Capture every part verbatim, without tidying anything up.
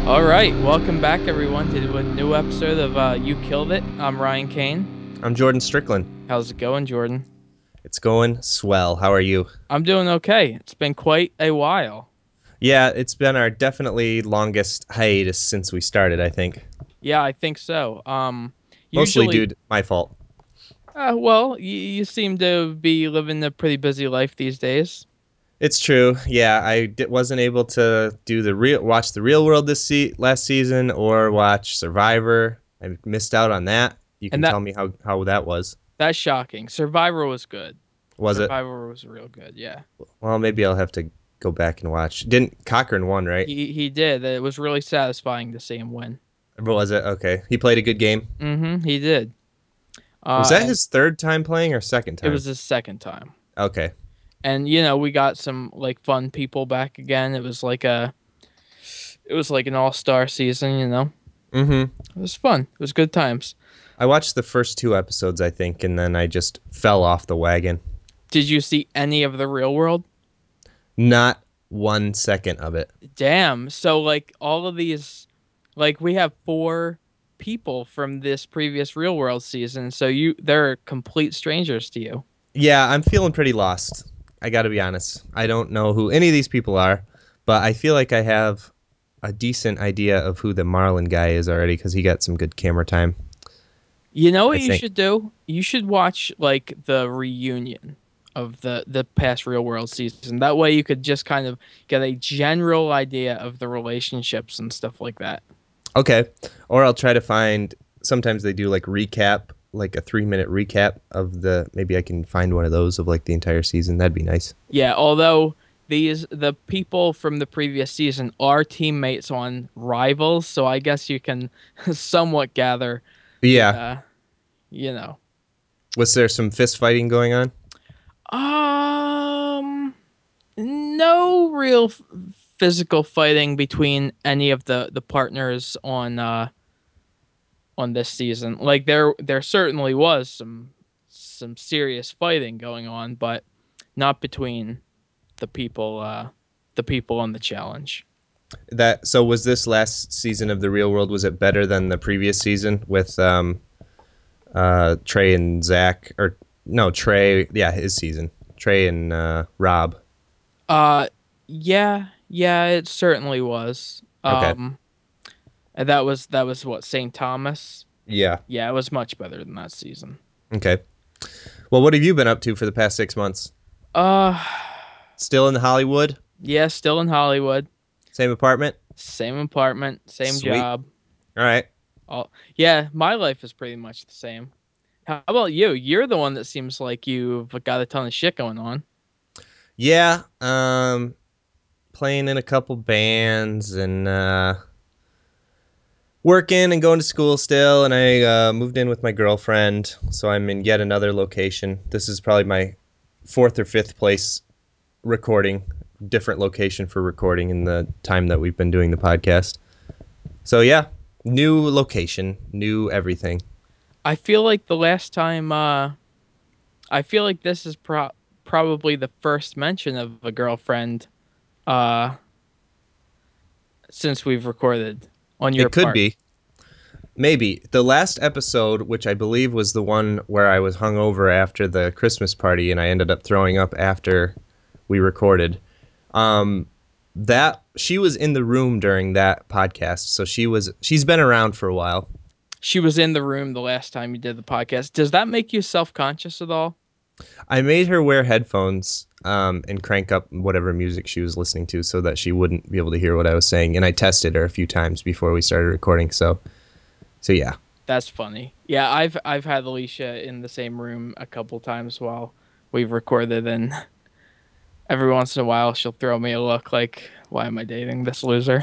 All right, welcome back everyone to a new episode of uh, You Killed It. I'm Ryan Kane. I'm Jordan Strickland. How's it going, Jordan? It's going swell. How are you? I'm doing okay. It's been quite a while. Yeah, it's been our definitely longest hiatus since we started, I think. Yeah, I think so. Um, Mostly usually, due to my fault. uh, well, you, you seem to be living a pretty busy life these days. It's true. Yeah, I di- wasn't able to do the real watch the Real World this se- last season or watch Survivor. I missed out on that. You And can that tell me how how that was. that's shocking. Survivor was good. Was it? Survivor was real good. Yeah, Well, maybe I'll have to go back and watch. Didn't Cochran won, right? he he did. It was really satisfying to see him win. Or was it? Okay. He played a good game. Mm-hmm. He did. Was Uh, that and his third time playing or second it time? was his second time. Okay. And you know, we got some like fun people back again. It was like a it was like an all-star season, you know. Mm-hmm. It was fun. It was good times. I watched the first two episodes, I think, and then I just fell off the wagon. Did you see any of the Real World? Not one second of it. Damn. So like all of these like we have four people from this previous Real World season. So you they're complete strangers to you. Yeah, I'm feeling pretty lost. I got to be honest. I don't know who any of these people are, but I feel like I have a decent idea of who the Marlin guy is already because he got some good camera time, You know I what you think. should do? You should watch like the reunion of the the past Real World season. That way you could just kind of get a general idea of the relationships and stuff like that. Okay. Or I'll try to find, sometimes they do like recap, like a three minute recap of the, maybe I can find one of those of like the entire season. That'd be nice. Yeah, although these the people from the previous season are teammates on Rivals, so I guess you can somewhat gather the Yeah. uh you know. Was there some fist fighting going on? Um no real f- physical fighting between any of the the partners on uh on this season. Like there there certainly was some some serious fighting going on, but not between the people uh the people on the challenge. That so was this last season of the Real World? Was it better than the previous season with um, uh, Trey and Zach? Or no, Trey? Yeah, his season. Trey and uh, Rob. Uh yeah, yeah, it certainly was. Okay. Um and that was that was what Saint Thomas. Yeah. Yeah, it was much better than that season. Okay. Well, what have you been up to for the past six months? Uh Still in Hollywood? yeah, still in Hollywood. Same apartment? Same apartment, same Sweet. job. All right. All yeah, my life is pretty much the same. How about you? You're the one that seems like you've got a ton of shit going on. Yeah. Um, playing in a couple bands and uh, working and going to school still. And I uh, moved in with my girlfriend, so I'm in yet another location. This is probably my fourth or fifth place recording, different location for recording in the time that we've been doing the podcast. So yeah, new location, new everything. I feel like the last time uh I feel like this is pro- probably the first mention of a girlfriend uh since we've recorded on your It could part. be. Maybe. The last episode, which I believe was the one where I was hungover after the Christmas party and I ended up throwing up after we recorded. Um that she was in the room during that podcast, so she was she's been around for a while. She was in the room the last time you did the podcast. Does that make you self-conscious at all? I made her wear headphones um, and crank up whatever music she was listening to so that she wouldn't be able to hear what I was saying. And I tested her a few times before we started recording. So, so yeah, That's funny. Yeah, I've I've had Alicia in the same room a couple times while we've recorded, and every once in a while she'll throw me a look like, "Why am I dating this loser?"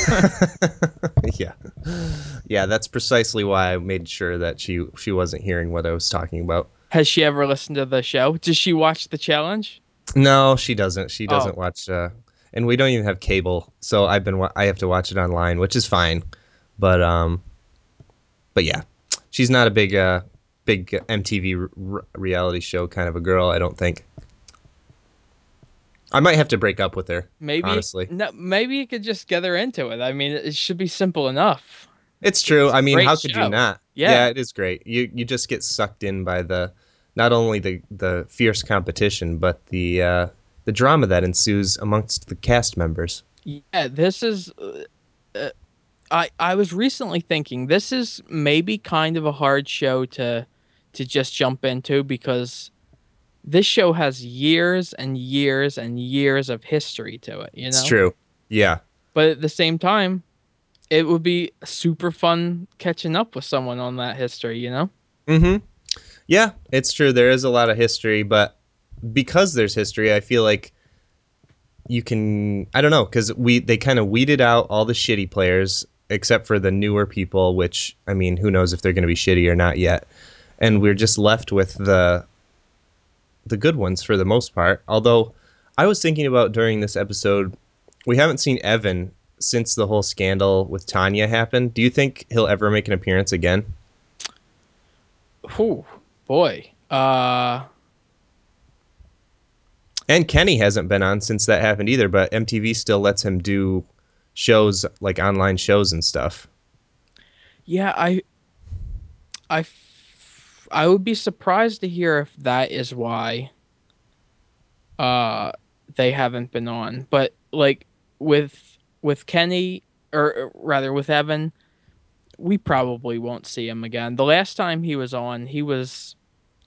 yeah, yeah. That's precisely why I made sure that she she wasn't hearing what I was talking about. Has she ever listened to the show? Does she watch the challenge? No, she doesn't. She Oh, doesn't watch, uh, and we don't even have cable, so I've been wa- I have to watch it online, which is fine. But um, but yeah, she's not a big uh big M T V r- reality show kind of a girl. I don't think. I might have to break up with her, Maybe honestly. no, maybe you could just get her into it. I mean, it should be simple enough. It's true. It's I a mean, great how could you show. not? Yeah, Yeah. it is great. You you just get sucked in by the not only the the fierce competition, but the uh, the drama that ensues amongst the cast members. Yeah, this is uh, uh, I I was recently thinking this is maybe kind of a hard show to to just jump into because this show has years and years and years of history to it, you It's know? true. Yeah. But at the same time, it would be super fun catching up with someone on that history, you know? Mm-hmm. Yeah, it's true. There is a lot of history, but because there's history, I feel like you can. I don't know because we they kind of weeded out all the shitty players except for the newer people, which I mean, who knows if they're going to be shitty or not yet. And we're just left with the the good ones for the most part. Although I was thinking about during this episode, we haven't seen Evan since the whole scandal with Tanya happened. Do you think he'll ever make an appearance again? Whew, boy. Uh And Kenny hasn't been on since that happened either, but M T V still lets him do shows like online shows and stuff. yeah, I I f- I would be surprised to hear if that is why uh they haven't been on. But like with with Kenny or rather with Evan, we probably won't see him again. The last time he was on, he was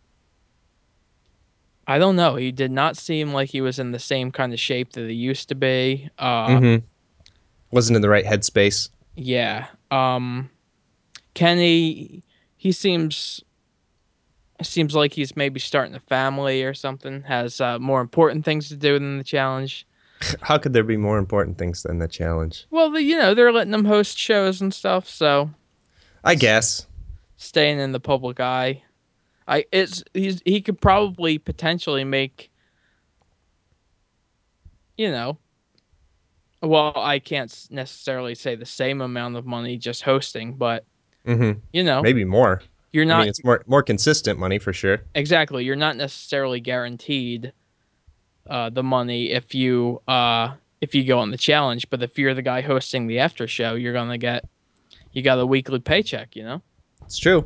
I don't know, he did not seem like he was in the same kind of shape that he used to be. Uh Mm-hmm. Wasn't in the right headspace. yeah. Um Kenny he seems seems like he's maybe starting a family or something, has uh, more important things to do than the challenge. How could there be more important things than the challenge? Well, the, you know, they're letting him host shows and stuff, so I he's guess. staying in the public eye. I it's he's he could probably potentially make, you know, well, I can't necessarily say the same amount of money just hosting, but Mm-hmm. you know, Maybe more. you're I mean, not it's more more consistent money for sure. exactly, you're not necessarily guaranteed uh the money if you uh if you go on the challenge, but if you're the guy hosting the after show, you're gonna get you got a weekly paycheck, you know? It's true.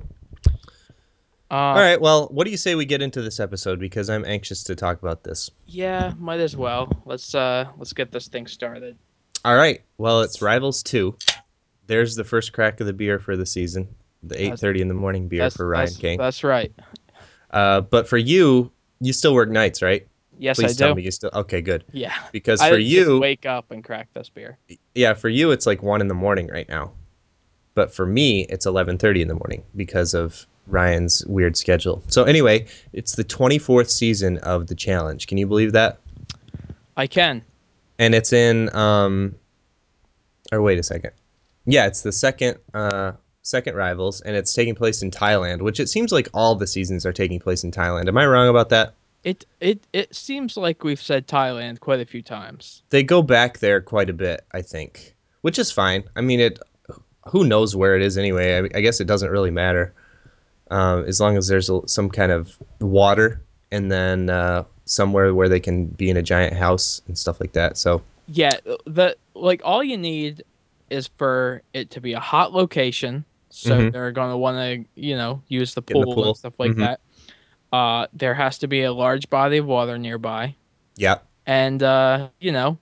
All Uh right. Well, what do you say we get into this episode because I'm anxious to talk about this. yeah, might as well. Let's uh let's get this thing started. All right. Well, it's Rivals two. There's the first crack of the beer for the season. The That's eight thirty in the morning beer that's for Ryan that's King. that's right. Uh, but for you, you still work nights, right? Yes, I Please tell do. me you still. Okay, good. Yeah. Because I for didn't just you, wake up and crack this beer. yeah, for you it's like one in the morning right now. But for me, it's eleven thirty in the morning because of Ryan's weird schedule. So anyway, it's the twenty-fourth season of the challenge. Can you believe that? I can. And it's in um or wait a second. Yeah, it's the second uh second Rivals and it's taking place in Thailand, which it seems like all the seasons are taking place in Thailand. Am I wrong about that? It it it seems like we've said Thailand quite a few times. They go back there quite a bit, I think, which is fine. I mean, it who knows where it is anyway. I, I guess it doesn't really matter. Um, as long as there's a, some kind of water and then uh, somewhere where they can be in a giant house and stuff like that. So, Yeah, the like all you need is for it to be a hot location, so mm-hmm. they're gonna want to, you know, use the Get in the pool and pool. stuff like Mm-hmm. that. Uh, there has to be a large body of water nearby, Yeah. and uh, you know,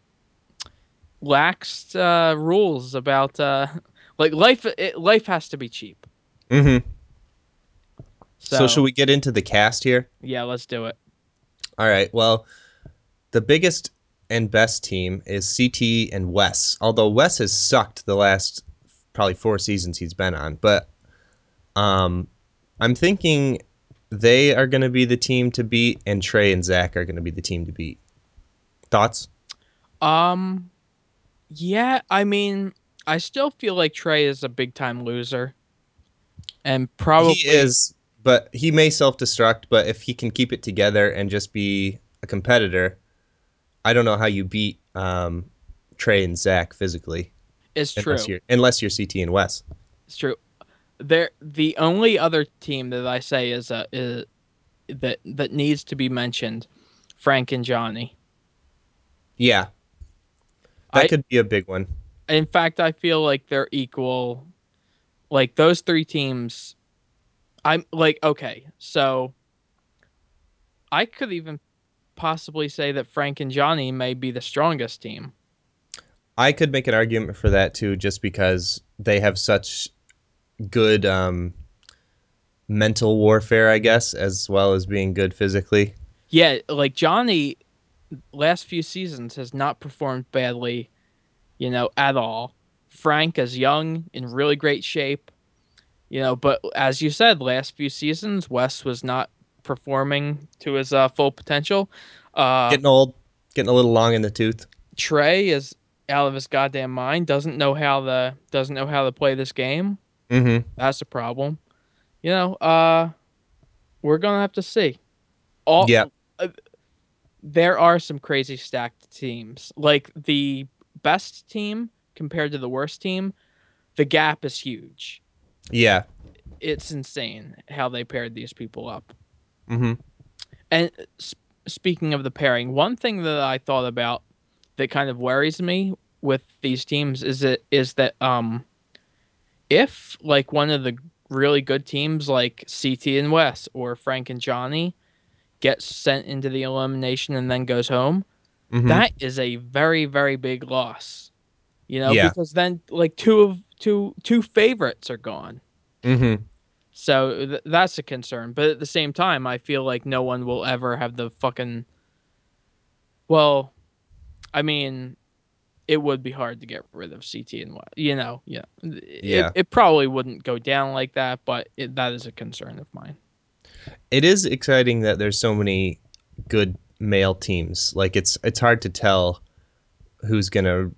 lax uh, rules about uh, like life. It, life has to be cheap. Mm-hmm. So, should So we get into the cast here? yeah, let's do it. All right. Well, the biggest and best team is C T and Wes. Although Wes has sucked the last probably four seasons he's been on, but um, I'm thinking they are going to be the team to beat, and Trey and Zach are going to be the team to beat. Thoughts? Um, yeah, I mean, I still feel like Trey is a big time loser, and He probably is, but he may self destruct. But if he can keep it together and just be a competitor, I don't know how you beat um, Trey and Zach physically, is unless true. you're unless you're C T and Wes. It's true. There, the only other team that I say is uh is that that needs to be mentioned, Frank and Johnny. Yeah, that I could be a big one. in fact I feel like they're equal. Like those three teams, I'm like okay, so I could even possibly say that Frank and Johnny may be the strongest team. I could make an argument for that too, just because they have such good um, mental warfare, I guess, as well as being good physically. Yeah, like Johnny last few seasons has not performed badly, you know, at all. Frank is young, in really great shape, you know, but as you said, last few seasons, Wes was not performing to his uh, full potential. Uh, Getting old, getting a little long in the tooth. Trey is out of his goddamn mind, doesn't know how the doesn't know how to play this game. Mm-hmm. That's a problem. You know, uh, we're gonna have to see. Yeah, All uh, there are some crazy stacked teams. Like the best team compared to the worst team, the gap is huge. yeah. It's insane how they paired these people up. Mm-hmm. And s- speaking of the pairing, one thing that I thought about that kind of worries me with these teams is that is that um if like one of the really good teams like C T and Wes or Frank and Johnny gets sent into the elimination and then goes home, Mm-hmm. that is a very very big loss. You know, Yeah. because then like two of two two favorites are gone. Mm-hmm. So th- that's a concern. But at the same time, I feel like no one will ever have the fucking well, I mean, it would be hard to get rid of C T and what, you know, yeah. It Yeah. it probably wouldn't go down like that, but it, that is a concern of mine. It is exciting that there's so many good male teams. Like it's it's hard to tell who's gonna.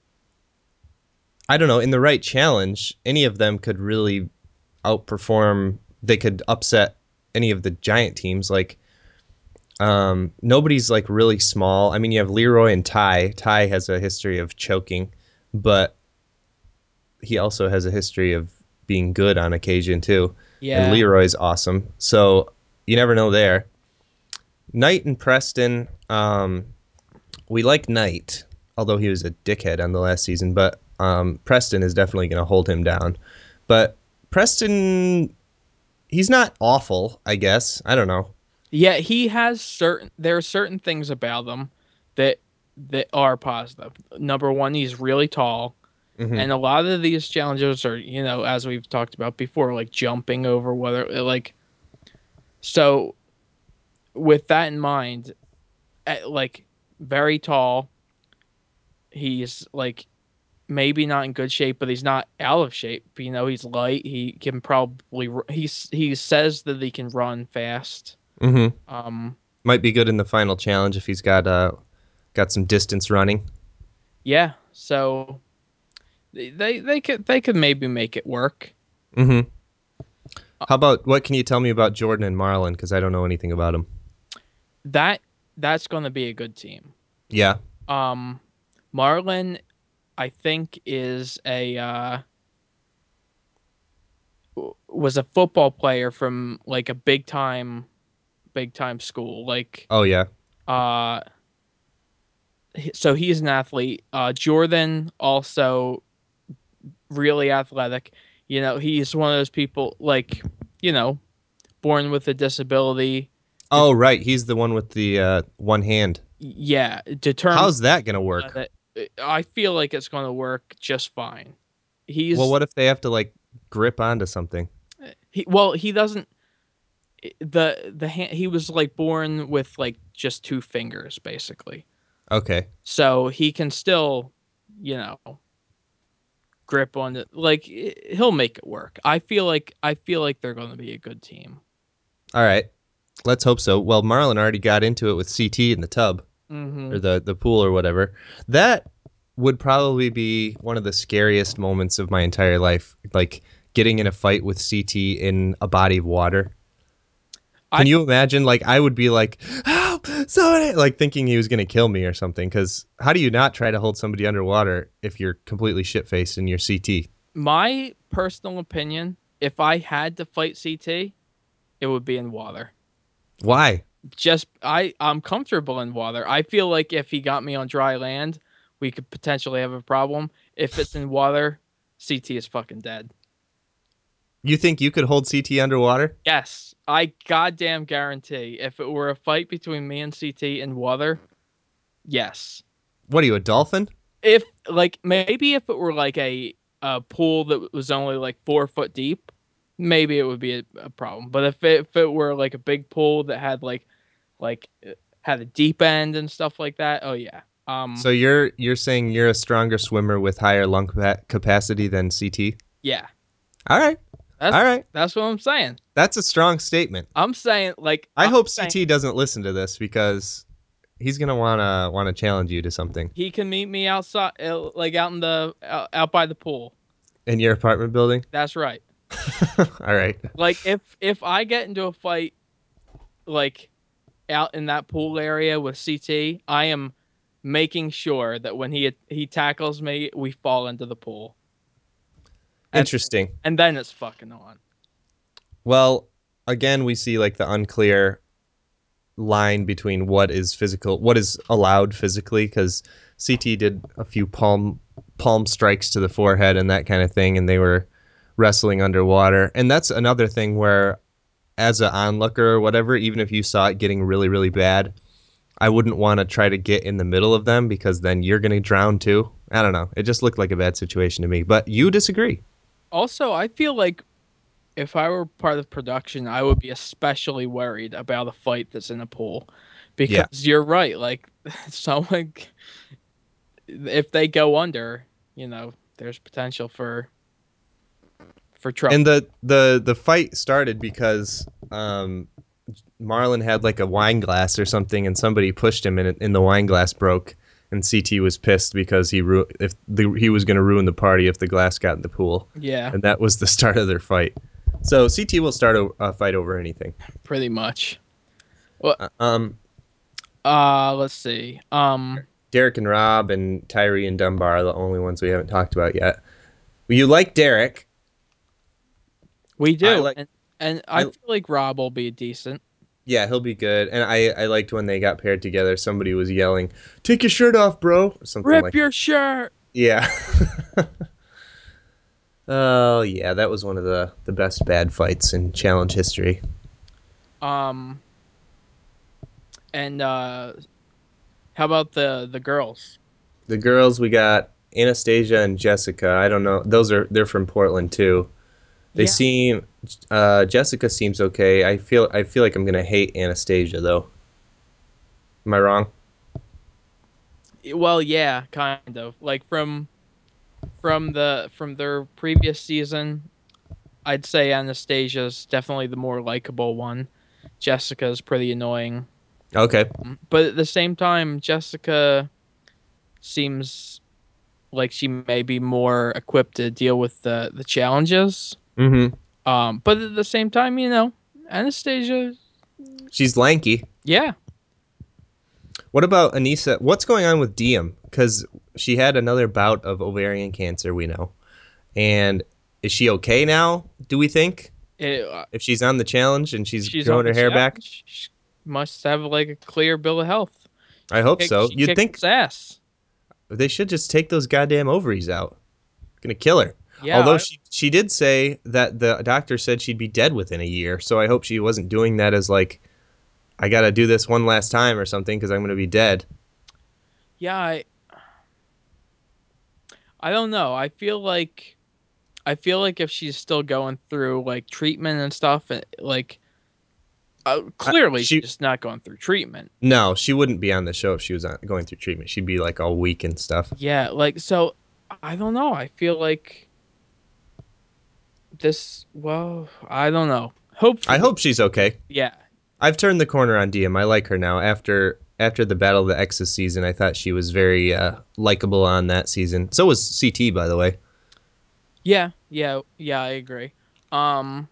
I don't know. In the right challenge, any of them could really outperform. They could upset any of the giant teams. Like um, nobody's like really small. I mean, you have Leroy and Ty. Ty has a history of choking, but he also has a history of being good on occasion too. And Yeah. Leroy's awesome. So you never know there. Knight and Preston. Um, we like Knight, although he was a dickhead on the last season. But um, Preston is definitely going to hold him down. But Preston, he's not awful. I guess I don't know. Yeah, he has certain there are certain things about him that that are positive. Number one, he's really tall. Hmm. And a lot of these challenges are, you know, as we've talked about before, like jumping over whether like so with that in mind, eh, like very tall, he's like maybe not in good shape, but he's not out of shape. You know, he's light. He can probably he's he says that he can run fast. Hmm. Um, Might be good in the final challenge if he's got uh got some distance running. yeah. So they they, they could they could maybe make it work. Hmm. Uh, How about what can you tell me about Jordan and Marlon? Because I don't know anything about them. that that's going to be a good team. Yeah. Um, Marlin, I think, is a uh, was a football player from like a big time big time school. Like Oh yeah. uh, so he's an athlete. Uh, Jordan also really athletic. You know, he's one of those people like you know born with a disability. Det- Oh right, he's the one with the uh, one hand. yeah, determined. How's that gonna work? I feel like it's going to work just fine. Well, He's what if they have to like grip onto something? he well he doesn't the the hand he was like born with like just two fingers basically, Okay. so he can still you know grip on it like he'll make it work. I feel like I feel like they're going to be a good team. All right. Let's hope so. Well, Marlon already got into it with C T in the tub Mm-hmm. or the the pool or whatever. That would probably be one of the scariest moments of my entire life, like getting in a fight with C T in a body of water. I Can you imagine? Like, I would be like, help, somebody, like thinking he was going to kill me or something. Because how do you not try to hold somebody underwater if you're completely shit faced in your C T? my personal opinion, if I had to fight C T, it would be in water. Why? Just I I'm comfortable in water. I feel like if he got me on dry land, we could potentially have a problem. If it's in water, C T is fucking dead. You think you could hold C T underwater? Yes, I goddamn guarantee. If it were a fight between me and C T in water, yes. What are you, a dolphin? If like maybe if it were like a a pool that was only like four foot deep, maybe it would be a, a problem. But if it, if it were like a big pool that had like like uh, had a deep end and stuff like that, oh yeah. Um, So you're you're saying you're a stronger swimmer with higher lung capa- capacity than C T? yeah. All right. That's All right. that's what I'm saying. That's a strong statement. I'm saying like I I'm hope saying C T doesn't listen to this because he's going to want to want to challenge you to something he can meet me outside, uh, like out in the out, out by the pool. in your apartment building. That's right. All right. Like if if I get into a fight like out in that pool area with C T, I am making sure that when he he tackles me, we fall into the pool, and Interesting. and then it's fucking on. Well, again, we see like the unclear line between what is physical, what is allowed physically, because C T did a few palm palm strikes to the forehead and that kind of thing, and they were wrestling underwater. And that's another thing where, as an onlooker or whatever, even if you saw it getting really, really bad, I wouldn't want to try to get in the middle of them because then you're going to drown too. I don't know. It just looked like a bad situation to me. But you disagree. Also, I feel like if I were part of production, I would be especially worried about a fight that's in a pool, Yeah. because you're right. Like someone, if they go under, you know, there's potential for for And trouble. the the the fight started because um, Marlon had like a wine glass or something, and somebody pushed him, and, it, and the wine glass broke. And C T was pissed because he ru- if the, he was going to ruin the party if the glass got in the pool, Yeah, and that was the start of their fight. So C T will start a, a fight over anything. pretty much. Well, Uh, um, uh, let's see. Um, Derek and Rob and Tyree and Dunbar are the only ones we haven't talked about yet. Well, you like Derek. we I do, like and and I I feel like Rob will be decent. yeah, he'll be good. And I I liked when they got paired together. Somebody was yelling, "Take your shirt off, bro," or something Rip like your that. shirt. Yeah. Oh yeah, that was one of the the best bad fights in challenge history. Um, and uh, how about the the girls? The girls we got Anastasia and Jessica. I don't know. Those are they're from Portland too. They Yeah. seem uh, Jessica seems okay. I feel I feel like I'm gonna hate Anastasia though. Am I wrong? Well, yeah, kind of. Like from from the from their previous season, I'd say Anastasia's definitely the more likable one. Jessica's pretty annoying. Okay. Um, But at the same time, Jessica seems like she may be more equipped to deal with the the challenges. Mm-hmm. Um, but at the same time, you know, Anastasia, She's lanky. yeah, What about Anissa? What's going on with Diem? Because she had another bout of ovarian cancer, we know. And is she okay now, do we think? it, uh, If she's on the challenge and she's she's on growing the her hair back? challenge. She must have like a clear bill of health. I She hope kicked, so. she You'd kicked think its ass. they should just take those goddamn ovaries out. Gonna kill her. Yeah, Although I, she she did say that the doctor said she'd be dead within a year, so I hope she wasn't doing that as like I gotta do this one last time or something because I'm gonna be dead. yeah, I, I don't know. I feel like I feel like if she's still going through like treatment and stuff, uh, like uh, I, clearly she she's not going through treatment. no, she wouldn't be on the show if she was on, going through treatment. She'd be like all weak and stuff. Yeah, like so I don't know. I feel like this well, I don't know. I Hopefully, hope she's okay. yeah. I've turned the corner on Diem. I like her now. After after the Battle of the Exes season, I thought she was very uh, likable on that season. So was C T, by the way. Yeah, yeah, yeah, I agree. Um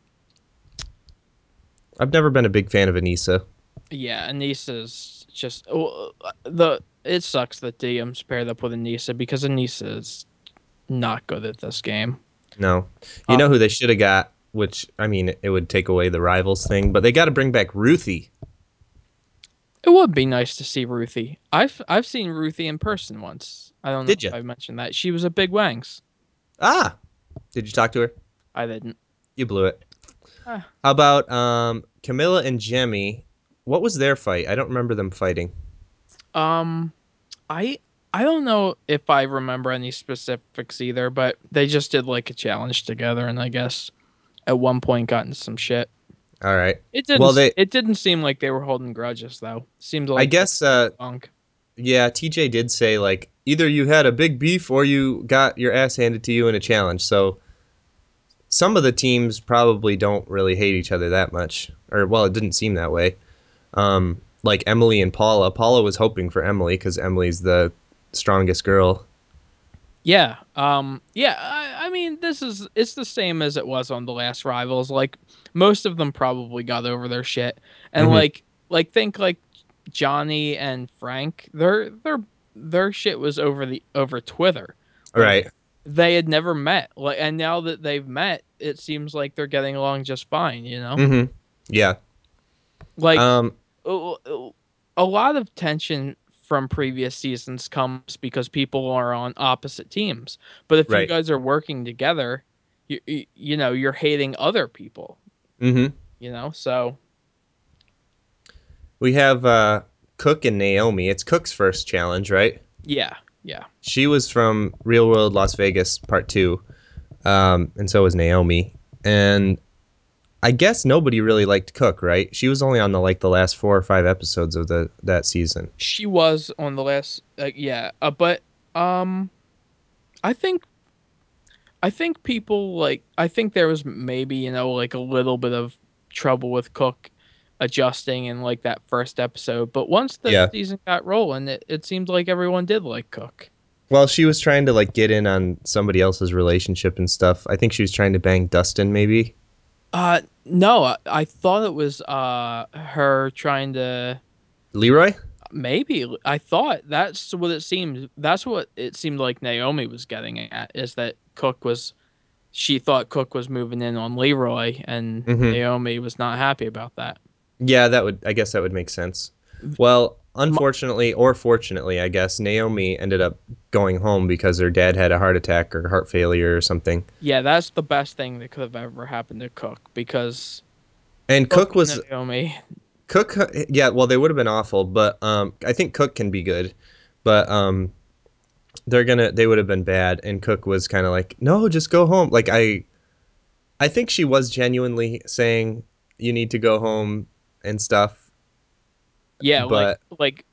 I've never been a big fan of Anissa. yeah, Anissa's just oh, uh, the it sucks that D M's paired up with Anissa because Anissa is not good at this game. No. You Uh, know who they should have got, which, I mean, it would take away the rivals thing, but they got to bring back Ruthie. It would be nice to see Ruthie. I've I've seen Ruthie in person once. I don't know Did if you? I mentioned that. She was a Big Wangs. Ah, did you talk to her? I didn't. You blew it. Ah, How about um, Camilla and Jemmy? What was their fight? I don't remember them fighting. um, I I don't know if I remember any specifics either, but they just did like a challenge together, and I guess at one point got into some shit. All right. It Well, didn't. they. It didn't seem like they were holding grudges though. Seemed I like they guess. were getting Uh, along. yeah. T J did say like either you had a big beef or you got your ass handed to you in a challenge. So some of the teams probably don't really hate each other that much, or well, it didn't seem that way. Um, like Emily and Paula. Paula was hoping for Emily because Emily's the strongest girl. Yeah. Um. Yeah. I, I mean, this is it's the same as it was on the last Rivals. Like most of them probably got over their shit, and Hmm. like like think like Johnny and Frank. Their their their shit was over the over Twitter. Like Right. they had never met. Like and now that they've met, it seems like they're getting along just fine. You know. Hmm. Yeah. Like Um. a a lot of tension from previous seasons comes because people are on opposite teams. But if you Right. guys are working together, you you, you know, you're hating other people, Hmm. you know? So, We have uh, Cook and Naomi. It's Cook's first challenge, right? yeah. Yeah. She was from Real World Las Vegas Part Two, um, and so was Naomi. And I guess nobody really liked Cook, right? She was only on the like the last four or five episodes of the that season. She was on the last uh, yeah, uh, but um I think I think people like I think there was maybe, you know, like a little bit of trouble with Cook adjusting in like that first episode, but once the Yeah. season got rolling, it, it seemed like everyone did like Cook. Well, she was trying to like get in on somebody else's relationship and stuff. I think she was trying to bang Dustin, maybe. Uh no, I, I thought it was uh her trying to Leroy. maybe I thought that's what it seemed that's what it seemed like Naomi was getting at is that Cook was she thought Cook was moving in on Leroy and Hmm. Naomi was not happy about that. Yeah, that would. I guess that would make sense. Well, M- unfortunately or fortunately, I guess Naomi ended up going home because her dad had a heart attack or heart failure or something. Yeah, that's the best thing that could have ever happened to Cook because And Cook Cook and was Naomi, Cook. Yeah, well, they would have been awful, but um, I think Cook can be good, but um, they're gonna they would have been bad. And Cook was kind of like, no, just go home. Like I, I think she was genuinely saying you need to go home and stuff, yeah, like but like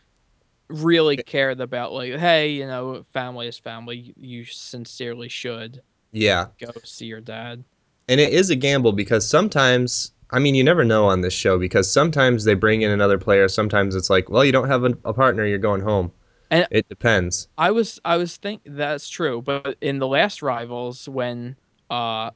really cared about like, hey, you know, family is family. You sincerely should yeah. go see your dad. And it is a gamble because sometimes, I mean, you never know on this show because sometimes they bring in another player. Sometimes it's like, well, you don't have a, a partner, you're going home. And It depends. I was I was think that's true, but in the last Rivals when uh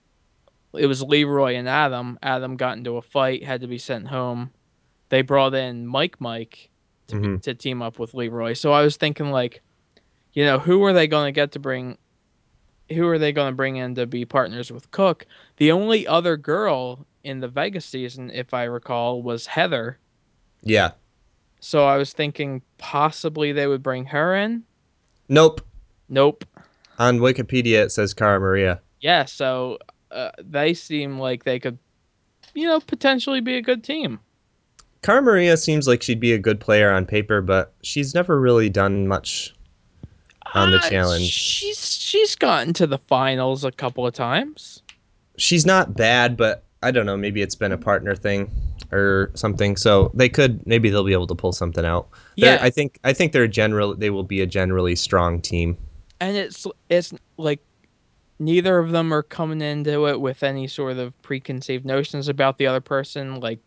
it was Leroy and Adam, Adam got into a fight, had to be sent home. They brought in Mike Mike to be, Hmm. to team up with Leroy. So I was thinking like, you know, who are they going to get to bring who are they going to bring in to be partners with Cook? The only other girl in the Vegas season, if I recall, was Heather. Yeah. So I was thinking possibly they would bring her in. Nope. Nope. On Wikipedia, it says Cara Maria. Yeah, so uh, they seem like they could, you know, potentially be a good team. Cara Maria seems like she'd be a good player on paper, but she's never really done much on the Uh, challenge. she's she's gotten to the finals a couple of times. She's not bad, but I don't know. Maybe it's been a partner thing or something. So they could maybe they'll be able to pull something out. They're Yeah, I think I think they're general. They will be a generally strong team. and it's it's like neither of them are coming into it with any sort of preconceived notions about the other person. Like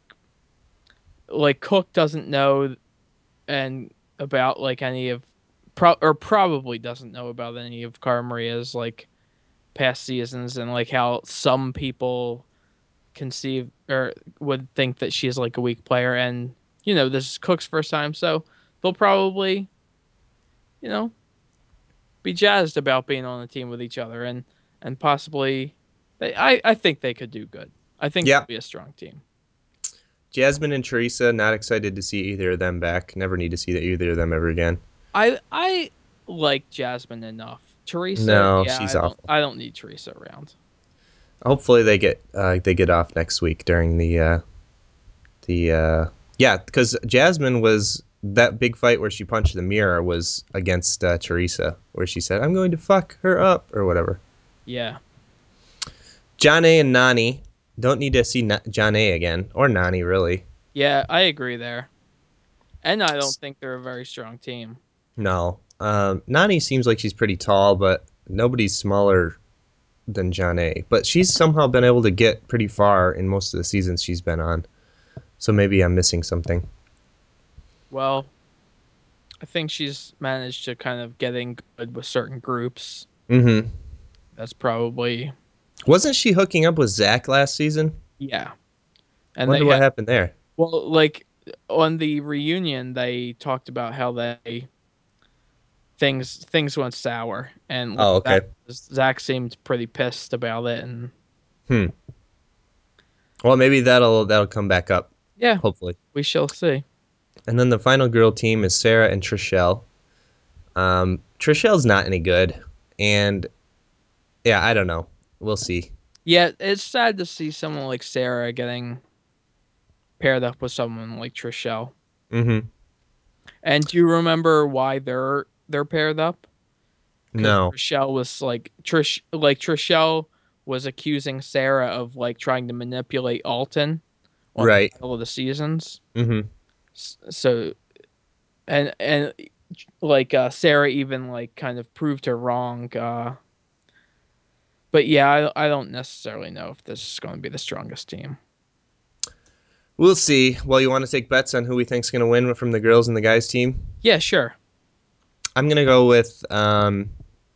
like Cook doesn't know and about like any of pro or probably doesn't know about any of Cara Maria's like past seasons and like how some people conceive or would think that she's like a weak player and you know this is Cook's first time so they'll probably you know be jazzed about being on a team with each other and and possibly they I I think they could do good. I think Yeah. they'll be a strong team. Jasmine and Teresa, not excited to see either of them back. Never need to see either of them ever again. I I like Jasmine enough. Teresa, No, yeah, she's I don't awful. I don't need Teresa around. Hopefully they get uh, they get off next week during the uh, the uh, yeah, because Jasmine was that big fight where she punched the mirror was against uh, Teresa, where she said, "I'm going to fuck her up" or whatever. Yeah. John A and Nani don't need to see Na- John A again or Nani really. Yeah, I agree there. And I don't think they're a very strong team. No, um, Nani seems like she's pretty tall, but nobody's smaller than John A. But she's somehow been able to get pretty far in most of the seasons she's been on. So maybe I'm missing something. Well, I think she's managed to kind of getting good with certain groups. Mm-hmm. That's probably Wasn't she hooking up with Zach last season? yeah. And Wonder they what had happened there. well, like on the reunion, they talked about how they things things went sour, and like Oh, Zach, okay. Zach seemed pretty pissed about it, and Hmm. Well, maybe that'll that'll come back up. yeah, Hopefully. we shall see. And then the final girl team is Sarah and Trishelle. Um, Trishelle's not any good, and yeah, I don't know. We'll see. Yeah, it's sad to see someone like Sarah getting paired up with someone like Trishelle. Mm-hmm. And do you remember why they're they're paired up? Because No. Trishelle was like Trish like Trishelle was accusing Sarah of like trying to manipulate Alton on the Right. Battle of the Seasons. Mm-hmm. S- So and and like uh, Sarah even like kind of proved her wrong. Uh, but yeah, I I don't necessarily know if this is going to be the strongest team. We'll see. Well, you want to take bets on who we think's going to win from the girls and the guys team? Yeah, sure. I'm going to go with. Um,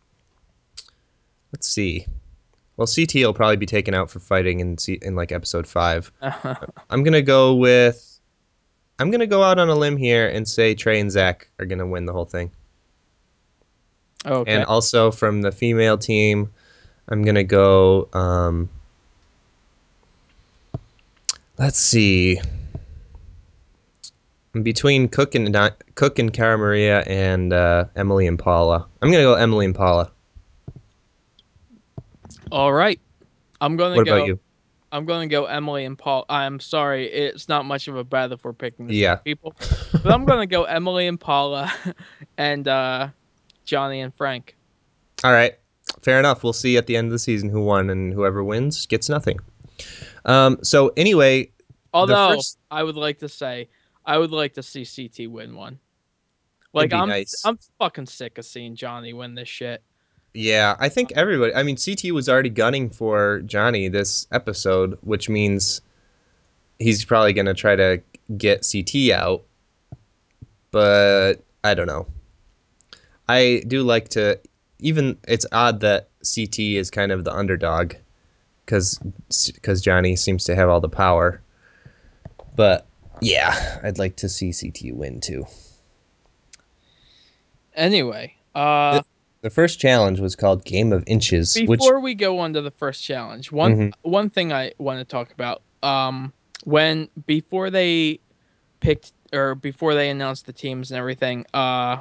let's see. Well, C T will probably be taken out for fighting in C- in like episode five. I'm gonna go with. I'm gonna go out on a limb here and say Trey and Zach are gonna win the whole thing. Okay. And also from the female team, I'm gonna go. Um, let's see. I'm between Cook and Cook and Cara Maria and uh, Emily and Paula. I'm gonna go Emily and Paula. All right. I'm gonna What about go. you? I'm gonna go Emily and Paul. I'm sorry, it's not much of a bet if we're picking the same Yeah. people, but I'm gonna go Emily and Paula, and uh, Johnny and Frank. All right. Fair enough. We'll see at the end of the season who won, and whoever wins gets nothing. Um, so anyway, the Although first I would like to say I would like to see C T win one. it'd Like be I'm nice. I'm fucking sick of seeing Johnny win this shit. Yeah, I think everybody. I mean, C T was already gunning for Johnny this episode, which means he's probably going to try to get C T out. But I don't know. I do like to. Even it's odd that C T is kind of the underdog because because Johnny seems to have all the power. But yeah, I'd like to see C T win too. Anyway, uh, The, the first challenge was called Game of Inches, which. before we go on to the first challenge, one Mhm. one thing I want to talk about, um, when before they picked or before they announced the teams and everything, uh,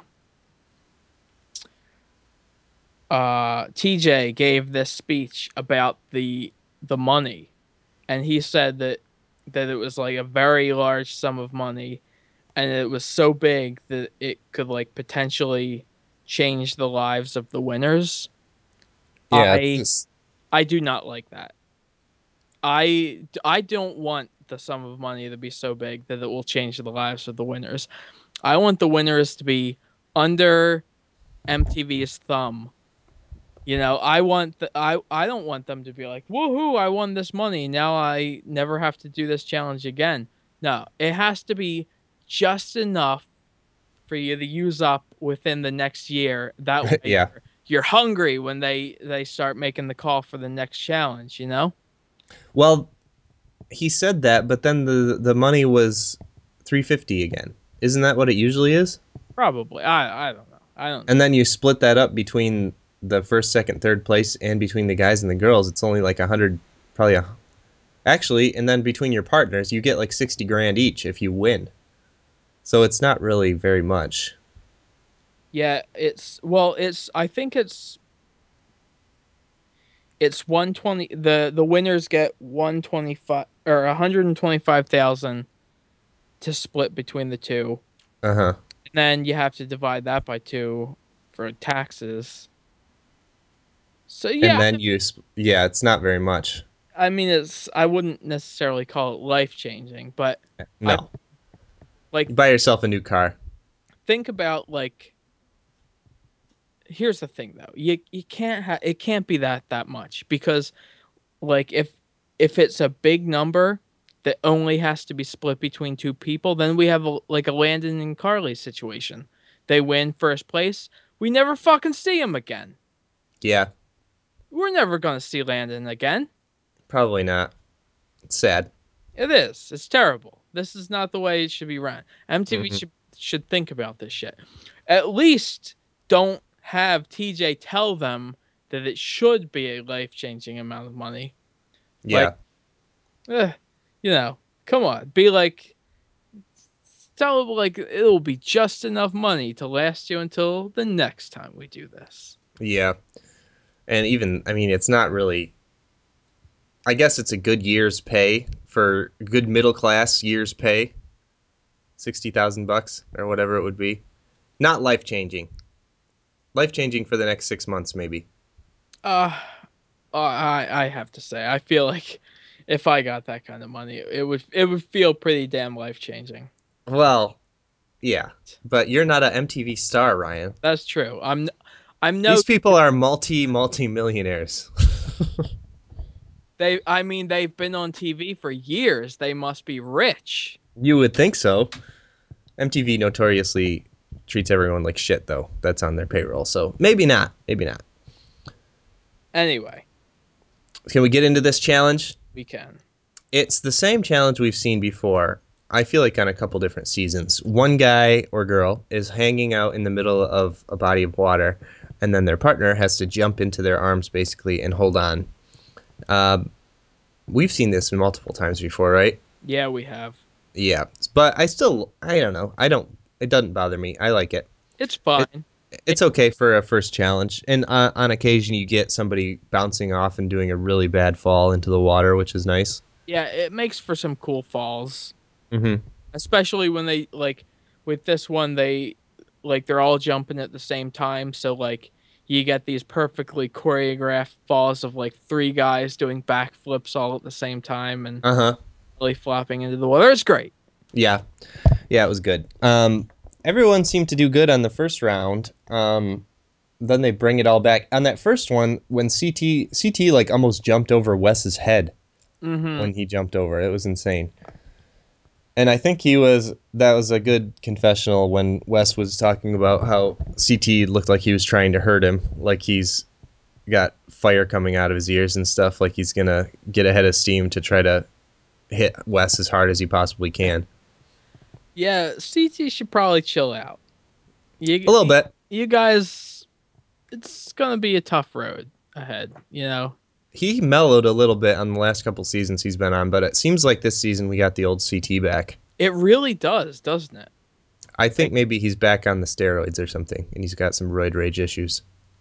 uh, T J gave this speech about the the money, and he said that that it was like a very large sum of money, and it was so big that it could like potentially change the lives of the winners. Yeah, I this. I do not like that. I I don't want the sum of money to be so big that it will change the lives of the winners. I want the winners to be under M T V's thumb. You know, I want the, I I don't want them to be like, "Woohoo, I won this money. Now I never have to do this challenge again." No, it has to be just enough for you to use up within the next year. That way Yeah. you're, you're hungry when they they start making the call for the next challenge, you know? Well, he said that, but then the the money was three fifty again. Isn't that what it usually is? Probably. I I don't know. I don't know. And then you split that up between the first, second, third place, and between the guys and the girls. It's only like a hundred, probably a Actually, and then between your partners, you get like sixty grand each if you win. So it's not really very much. Yeah, it's well, it's I think it's it's one twenty the the winners get one twenty-five or one hundred twenty-five thousand to split between the two. Uh huh. And then you have to divide that by two for taxes. So yeah, And then you, yeah, it's not very much. I mean it's I wouldn't necessarily call it life-changing, but I No. like You buy yourself a new car. think about like here's the thing though. You you can't have it can't be that that much because like if if it's a big number that only has to be split between two people, then we have a, like a Landon and Carly situation. They win first place. We never fucking see him again. Yeah, We're never gonna see Landon again. probably not. It's sad. It is. It's terrible. This is not the way it should be run. M T V Hmm. should should think about this shit. At least don't have T J tell them that it should be a life changing amount of money. Like, Yeah. eh, you know, come on, be like, tell them like it'll be just enough money to last you until the next time we do this. Yeah. And even, I mean, it's not really, I guess it's a good year's pay for good middle class year's pay, sixty thousand bucks or whatever it would be. Not life changing. Life changing for the next six months, maybe. Uh, uh, I I have to say, I feel like if I got that kind of money, it would it would feel pretty damn life changing. Well, yeah. But you're not a M T V star, Ryan. That's true. I'm I'm no These people are multi, multi millionaires. they I mean they've been on T V for years. They must be rich. You would think so. M T V notoriously treats everyone like shit, though. That's on their payroll. So maybe not. Maybe not. Anyway, Can we get into this challenge? we can. It's the same challenge we've seen before. I feel like on a couple different seasons. One guy or girl is hanging out in the middle of a body of water, and then their partner has to jump into their arms basically and hold on. Um, we've seen this multiple times before, right? Yeah, we have. Yeah, but I still, I don't know. I don't. It doesn't bother me. I like it. It's It fine. It, it's okay for a first challenge, and uh, on occasion you get somebody bouncing off and doing a really bad fall into the water, which is nice. yeah, it makes for some cool falls, Mm-hmm. especially when they like with this one they like they're all jumping at the same time, so like you get these perfectly choreographed falls of like three guys doing backflips all at the same time and Uh huh. really flopping into the water. It's great. Yeah, yeah, it was good. Um, everyone seemed to do good on the first round. Um, then they bring it all back on that first one when C T C T like almost jumped over Wes's head Mm-hmm. when he jumped over. It was insane. And I think he was that was a good confessional when Wes was talking about how C T looked like he was trying to hurt him, like he's got fire coming out of his ears and stuff, like he's gonna get ahead of steam to try to hit Wes as hard as he possibly can. Yeah, C T should probably chill out. A You, little you, bit. you guys, it's gonna be a tough road ahead. You know, He mellowed a little bit on the last couple seasons he's been on, but it seems like this season we got the old C T back. it really does, doesn't it? I think Like maybe he's back on the steroids or something, and he's got some roid rage issues.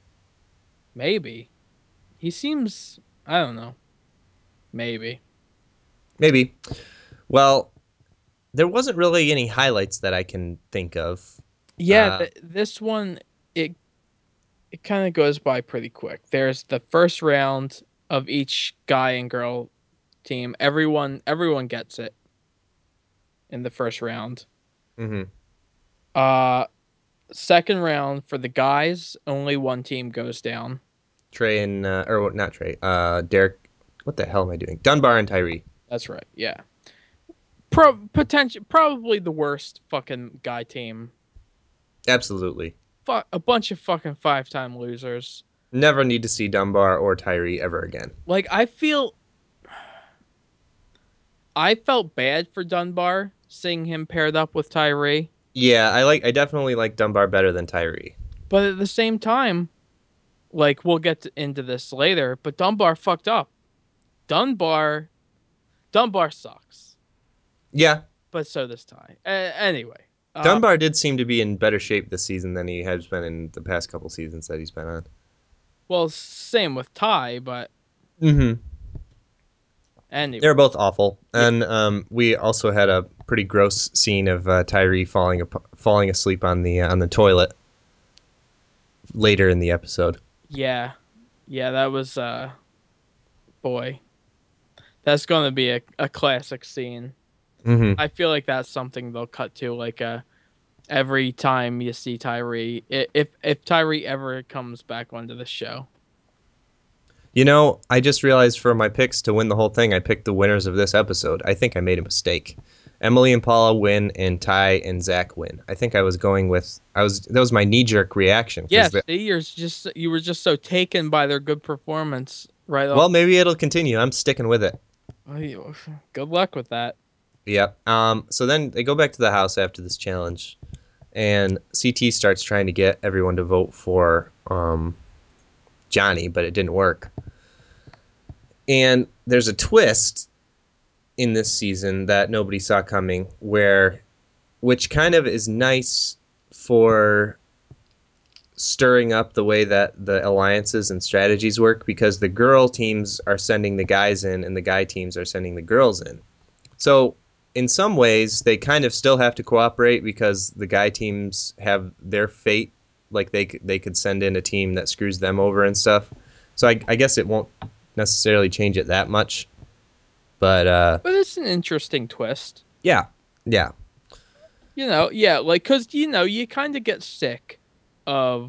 maybe he seems. I don't know. Maybe. Maybe. Well, there wasn't really any highlights that I can think of. Yeah, Uh, th- this one it it kind of goes by pretty quick. There's the first round of each guy and girl team. Everyone everyone gets it in the first round. mm-hmm. Uh second round for the guys, only one team goes down. Trey and uh, or not Trey, uh, Derek. What the hell am I doing? Dunbar and Tyree. That's right. Yeah. Pro potential probably the worst fucking guy team. Absolutely. Fuck a bunch of fucking five-time losers. Never need to see Dunbar or Tyree ever again. Like I feel I felt bad for Dunbar seeing him paired up with Tyree, Yeah, I like. I definitely like Dunbar better than Tyree. but at the same time, like we'll get to, into this later, but Dunbar fucked up. Dunbar Dunbar sucks, Yeah, but so does Ty. Uh, anyway, uh, Dunbar did seem to be in better shape this season than he has been in the past couple seasons that he's been on. well, same with Ty, but Mm-hmm. They anyway, were both awful, yeah, and um, we also had a pretty gross scene of uh, Tyree falling ap- falling asleep on the uh, on the toilet later in the episode. yeah, yeah. That was uh, boy, that's gonna be a, a classic scene. Mm-hmm. I feel like that's something they'll cut to, like uh, every time you see Tyree, i- if if Tyree ever comes back onto the show. You know, I just realized for my picks to win the whole thing, I picked the winners of this episode. I think I made a mistake. Emily and Paula win, and Ty and Zach win. I think I was going with I was that was my knee jerk reaction Yeah, because the see, you're just you were just so taken by their good performance right off. well maybe it'll continue. I'm sticking with it. Oh, you- Good luck with that. Yep. Um. So then they go back to the house after this challenge, and C T starts trying to get everyone to vote for um Johnny, but it didn't work. And there's a twist in this season that nobody saw coming, where which kind of is nice for stirring up the way that the alliances and strategies work because the girl teams are sending the guys in and the guy teams are sending the girls in. So in some ways they kind of still have to cooperate because the guy teams have their fate, like they they could send in a team that screws them over and stuff. So I, I guess it won't necessarily change it that much, but uh, But it's an interesting twist. yeah, yeah, You know, yeah, like cuz you know, you kind of get sick of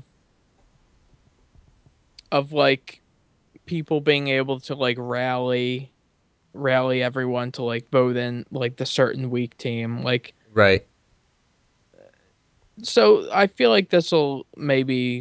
of like people being able to like rally rally everyone to like vote in like the certain weak team. Like right. so I feel like this will maybe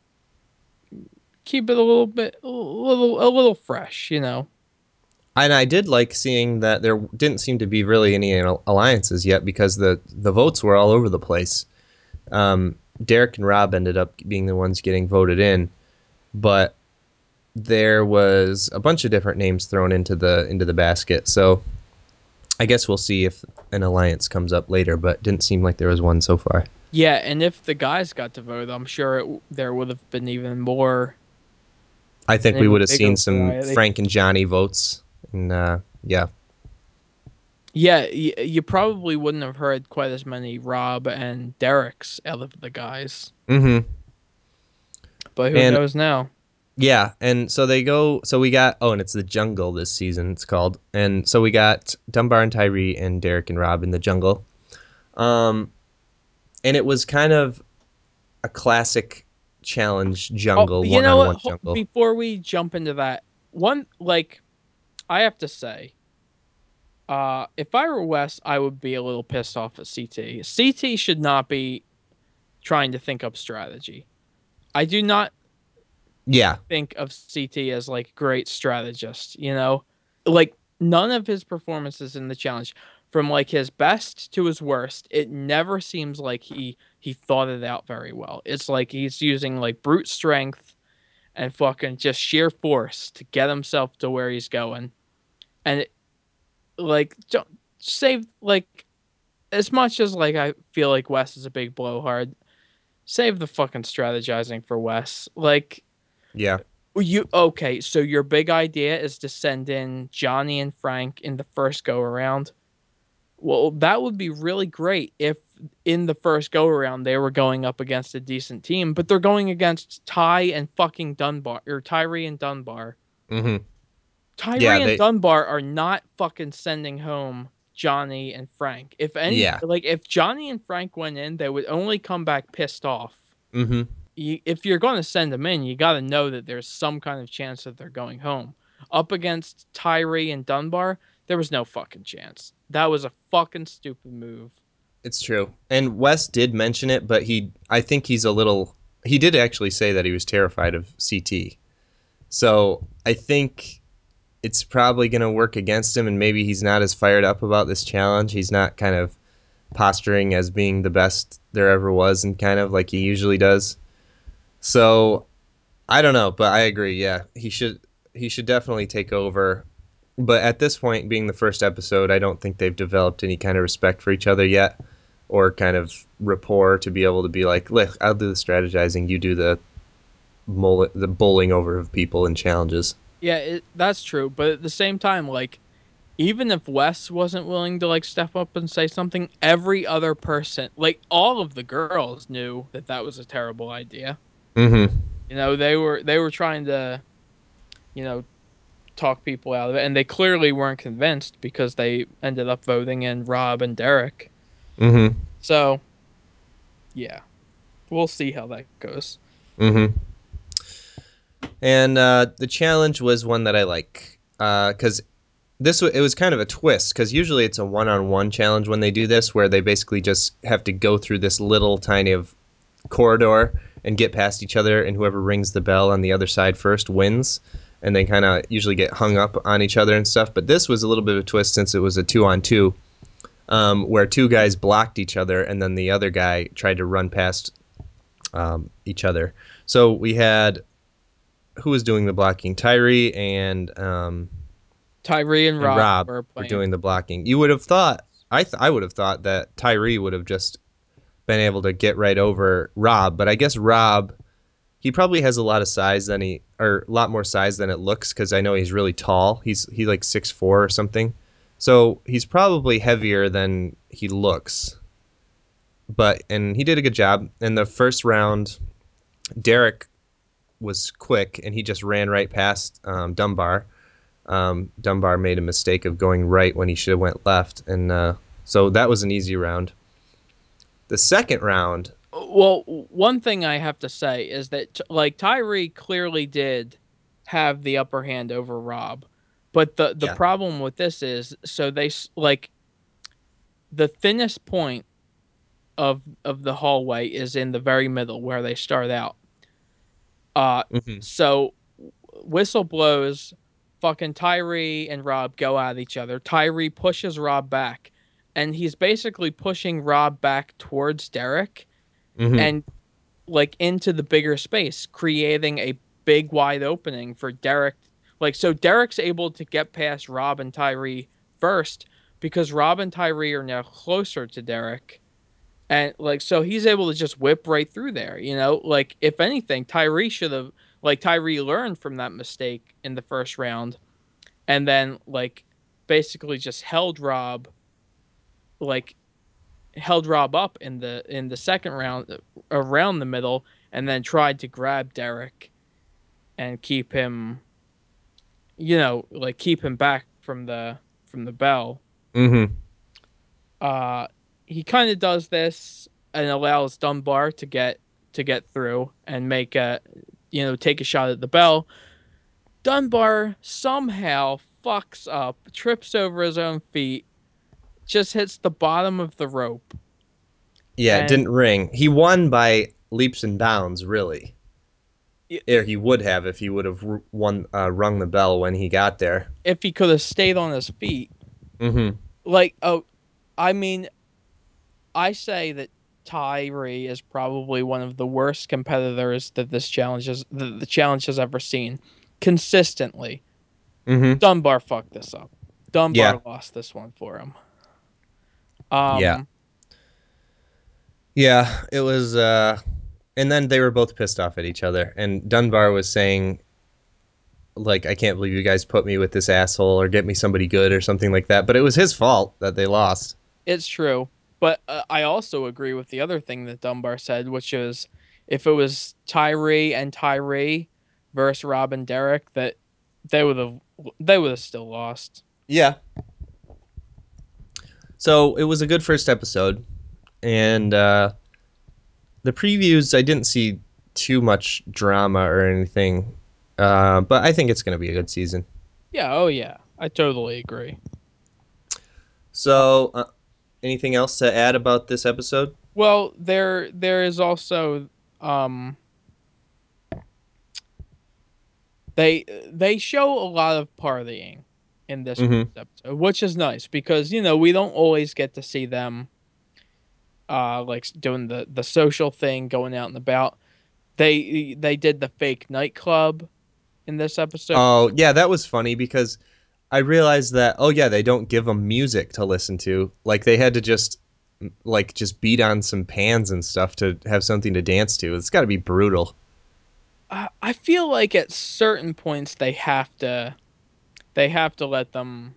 keep it a little bit a little a little fresh, you know. And I did like seeing that there didn't seem to be really any alliances yet because the the votes were all over the place. Um, Derek and Rob ended up being the ones getting voted in, but there was a bunch of different names thrown into the into the basket. So I guess we'll see if an alliance comes up later, but didn't seem like there was one so far. Yeah, and if the guys got to vote, I'm sure it, there would have been even more, I an think we even would have bigger seen some variety. Frank and Johnny votes, and uh, yeah, Yeah, y- you probably wouldn't have heard quite as many Rob and Derek's out of the guys, mm-hmm. but who And knows now? yeah, and so they go. So we got. Oh, and it's the jungle this season. It's called. And so we got Dunbar and Tyree and Derek and Rob in the jungle. Um, and it was kind of a classic challenge Oh, jungle, you know what? one-on-one Ho- jungle. Before we jump into that, one like I have to say, uh, if I were Wes, I would be a little pissed off at C T. C T should not be trying to think up strategy. I do not Yeah. think of C T as like great strategist, you know? Like none of his performances in the challenge, from like his best to his worst, it never seems like he he thought it out very well. It's like he's using like brute strength and fucking just sheer force to get himself to where he's going. And it, like don't save like as much as like I feel like Wes is a big blowhard, save the fucking strategizing for Wes. Like Yeah. you okay, so your big idea is to send in Johnny and Frank in the first go around. Well, that would be really great if in the first go around they were going up against a decent team, but they're going against Ty and fucking Dunbar or Tyree and Dunbar. Mm-hmm. Yeah. Tyree and They. Dunbar are not fucking sending home Johnny and Frank. If any Yeah. like if Johnny and Frank went in, they would only come back pissed off. Mm-hmm. You, if you're going to send them in, you got to know that there's some kind of chance that they're going home. Up against Tyree and Dunbar, there was no fucking chance. That was a fucking stupid move. It's true. And Wes did mention it, but he. I think he's a little. He did actually say that he was terrified of C T. So I think it's probably going to work against him, and maybe he's not as fired up about this challenge. He's not kind of posturing as being the best there ever was, and kind of like he usually does. So I don't know, but I agree. Yeah, he should he should definitely take over But at this point, being the first episode, I don't think they've developed any kind of respect for each other yet, or kind of rapport to be able to be like, look, I'll do the strategizing, you do the mullet, the bowling over of people and challenges. Yeah, it, that's true. But at the same time, like even if Wes wasn't willing to like step up and say something, every other person, like all of the girls, knew that that was a terrible idea. Mm-hmm. You know, they were they were trying to, you know, talk people out of it, and they clearly weren't convinced because they ended up voting in Rob and Derek. Mm-hmm. So yeah, we'll see how that goes. Mm-hmm. And uh, the challenge was one that I like because uh, this it was kind of a twist because usually it's a one-on-one challenge when they do this, where they basically just have to go through this little tiny of corridor and get past each other, and whoever rings the bell on the other side first wins. And they kind of usually get hung up on each other and stuff. But this was a little bit of a twist since it was a two-on-two, um, where two guys blocked each other, and then the other guy tried to run past um, each other. So we had who was doing the blocking? Tyree and um, Tyree and and Rob Rob were were playing. doing the blocking. You would have thought I th- I would have thought that Tyree would have just been able to get right over Rob, but I guess Rob he probably has a lot of size than he or a lot more size than it looks because I know he's really tall. He's he like six four or something. So he's probably heavier than he looks. But and he did a good job. In the first round, Derek was quick and he just ran right past um, Dunbar. Um, Dunbar made a mistake of going right when he should have went left, and uh, so that was an easy round. The second round, Well, one thing I have to say is that like Tyree clearly did have the upper hand over Rob, but the the yeah, problem with this is so they like the thinnest point of of the hallway is in the very middle where they start out. Uh, mm-hmm. so whistle blows, fucking Tyree and Rob go at each other. Tyree pushes Rob back, and he's basically pushing Rob back towards Derek Mm-hmm. and like into the bigger space, creating a big wide opening for Derek. Like so Derek's able to get past Rob and Tyree first because Rob and Tyree are now closer to Derek. And like so he's able to just whip right through there, you know? Like if anything, Tyree should have like Tyree learned from that mistake in the first round and then like basically just held Rob like held Rob up in the in the second round around the middle and then tried to grab Derek and keep him, you know, like keep him back from the from the bell. Mm-hmm. Uh he kind of does this and allows Dunbar to get to get through and make a you know, take a shot at the bell. Dunbar somehow fucks up, trips over his own feet, just hits the bottom of the rope Yeah, it and didn't ring. He won by leaps and bounds, really. Or he would have if he would have won, uh, rung the bell when he got there. if he could have stayed on his feet. Mm-hmm. Like, oh, I mean, I say that Tyree is probably one of the worst competitors that this challenge has that the challenge has ever seen. Consistently, Mm-hmm. Dunbar fucked this up. Yeah. Dunbar lost this one for him. Yeah. Um, Yeah. It was. Uh, and then they were both pissed off at each other. And Dunbar was saying, like, I can't believe you guys put me with this asshole or get me somebody good or something like that. But it was his fault that they lost. it's true, but uh, I also agree with the other thing that Dunbar said, which is if it was Tyree and Tyree versus Rob and Derek, that they would have they would have still lost. Yeah. So it was a good first episode. And uh, the previews, I didn't see too much drama or anything. Uh, but I think it's going to be a good season. Yeah, oh yeah, I totally agree. Uh, So, uh, anything else to add about this episode? well, there there is also um they they show a lot of partying in this Mm-hmm. episode, which is nice because you know we don't always get to see them uh like doing the the social thing, going out and about. They they did the fake nightclub in this episode. Oh, yeah, that was funny because I realized that, oh yeah, they don't give them music to listen to. Like they had to just like just beat on some pans and stuff to have something to dance to. It's got to be brutal. I, I feel like at certain points they have to they have to let them.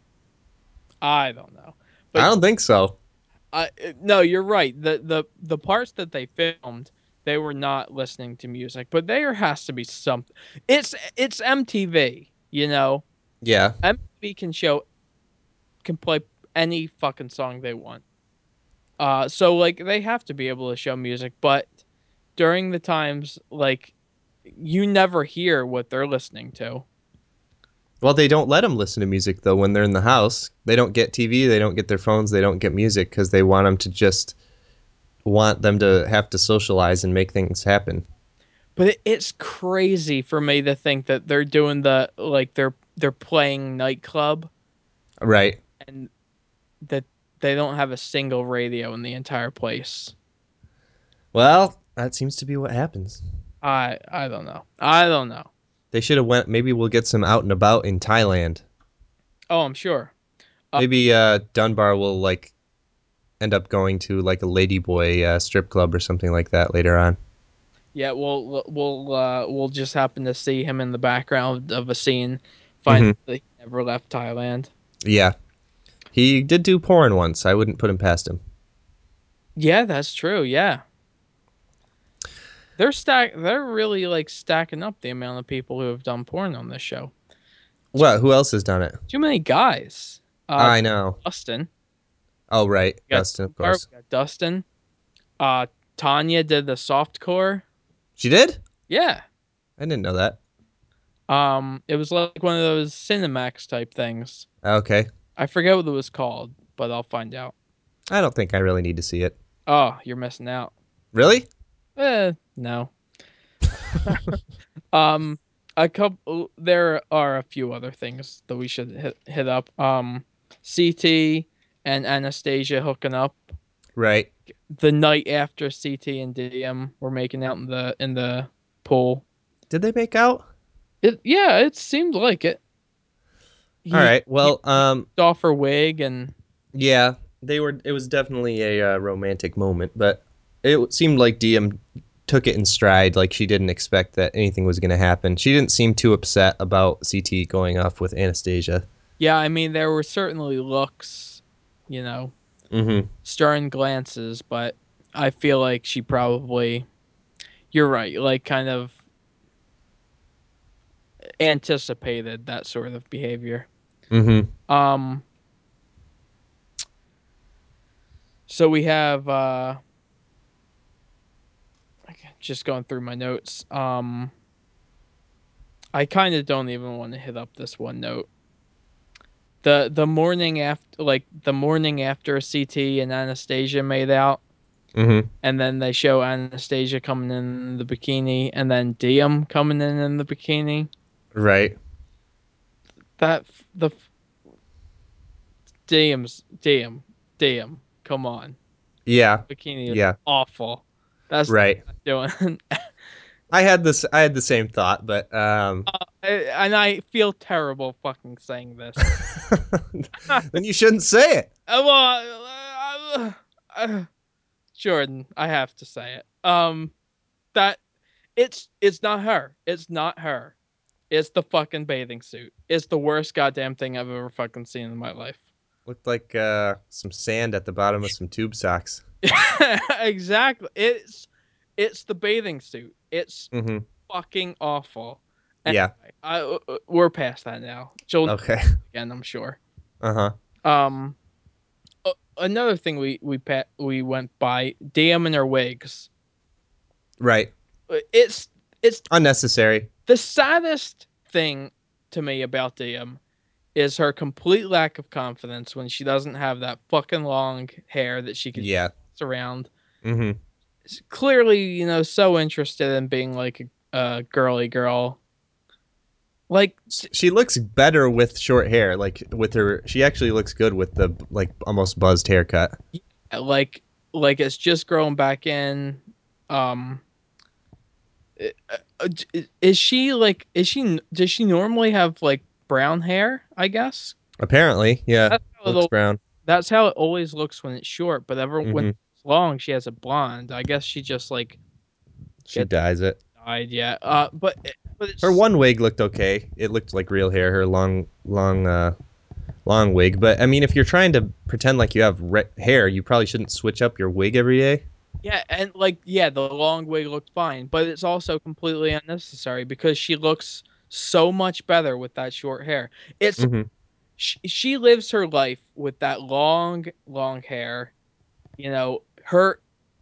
I don't know, I but don't think so. I no, you're right. The the the parts that they filmed, they were not listening to music, but there has to be something. It's it's M T V, you know. Yeah. M T V can show can play any fucking song they want. Uh, so like they have to be able to show music, but during the times like you never hear what they're listening to. Well, they don't let them listen to music though when they're in the house. They don't get T V, they don't get their phones, they don't get music because they want them to just want them to have to socialize and make things happen. But it, it's crazy for me to think that they're doing the like they're they're playing nightclub Right. and that they don't have a single radio in the entire place. Well, that seems to be what happens. I I don't know. I don't know. They should have went. Maybe we'll get some out and about in Thailand. Oh, I'm sure. Uh, Maybe uh, Dunbar will like end up going to like a ladyboy uh, strip club or something like that later on. yeah, we'll we'll uh, we'll just happen to see him in the background of a scene, find Hmm. that he never left Thailand. Yeah, he did do porn once. I wouldn't put him past him. Yeah, that's true. Yeah, they're stack. They're really like stacking up the amount of people who have done porn on this show. Too, What? Who else has done it? too many guys. Uh, I know. Dustin. Oh, right, We got Dustin, of Dunbar, course. we got Dustin. Uh, Tanya did the soft core. She did. Yeah. I didn't know that. Um, it was like one of those Cinemax type things. Okay. I forget what it was called, but I'll find out. I don't think I really need to see it. Oh, you're missing out. Really? Eh, no. Um, a couple. There are a few other things that we should hit hit up. Um, C T and Anastasia hooking up Right. the night after C T and D M were making out in the in the pool. Did they make out? It yeah, it seemed like it. All He right. he Well, um, ripped off her wig and yeah, they were. It was definitely a uh, romantic moment, but it seemed like Diem took it in stride. Like she didn't expect that anything was going to happen. She didn't seem too upset about C T going off with Anastasia. yeah, I mean there were certainly looks, you know, Mm-hmm. stern glances, but I feel like she probably you're right, like kind of anticipated that sort of behavior. Mm-hmm. Um so we have uh just going through my notes. Um I kind of don't even want to hit up this one note. The the morning after like the morning after C T and Anastasia made out Mm-hmm. and then they show Anastasia coming in the bikini and then Diem coming in in the bikini. Right. That the Diem's Diem Diem. Come on, Yeah. bikini is Yeah. awful. That's Right. not doing. I had this. I had the same thought, but um, uh, and I feel terrible fucking saying this. then you shouldn't say it. Uh, well, uh, uh, Jordan, I have to say it. Um, that it's it's not her. It's not her. It's the fucking bathing suit. It's the worst goddamn thing I've ever fucking seen in my life. Looked like uh, some sand at the bottom of some tube socks. Exactly. It's it's the bathing suit. It's Mm-hmm. fucking awful. Yeah. Anyway, I, uh, uh, we're past that now. She'll never Okay. again, I'm sure. Uh huh. Um, uh, another thing we we pa- we went by Dam and her wigs. Right. Uh, It's it's Unnecessary. the saddest thing to me about Dam is her complete lack of confidence when she doesn't have that fucking long hair that she could Yeah. toss around. Mm-hmm. She's clearly, you know, so interested in being like a, a girly girl. Like, She looks better with short hair. Like with her, she actually looks good with the like almost buzzed haircut. like, like it's just growing back in. Um, is she like? Is she? Does she normally have like brown hair? I guess. Apparently, yeah. That's how Looks it'll, brown. that's how it always looks when it's short, but ever when Hmm. it's long, she has a blonde. I guess she just like She gets dyes it. dyed, yeah. Uh, but it- but Her it's one wig looked okay. It looked like real hair. Her long, long, uh, long wig. But I mean, if you're trying to pretend like you have re- hair, you probably shouldn't switch up your wig every day. yeah, and like yeah, the long wig looked fine, but it's also completely unnecessary because she looks so much better with that short hair. It's Hmm. she, she lives her life with that long, long hair. You know, her,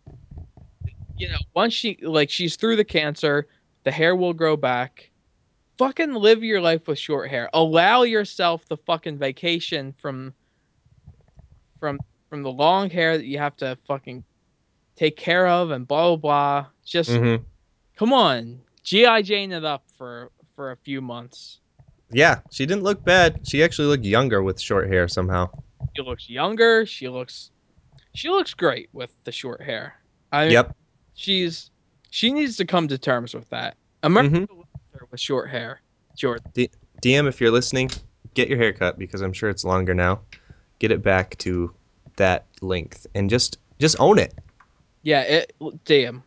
you know, once she, like, she's through the cancer, the hair will grow back. Fucking live your life with short hair. Allow yourself the fucking vacation from, from, from the long hair that you have to fucking take care of and blah, blah, blah. Just, Hmm. come on. G I. Jane it up for, for a few months. Yeah, she didn't look bad. She actually looked younger with short hair somehow. She looks younger. She looks She looks great with the short hair. I mean, Yep. she's she needs to come to terms with that. America Hmm. loves her with short hair. Jordan. D- DM, if you're listening, get your hair cut because I'm sure it's longer now. Get it back to that length and just just own it. Yeah, it damn.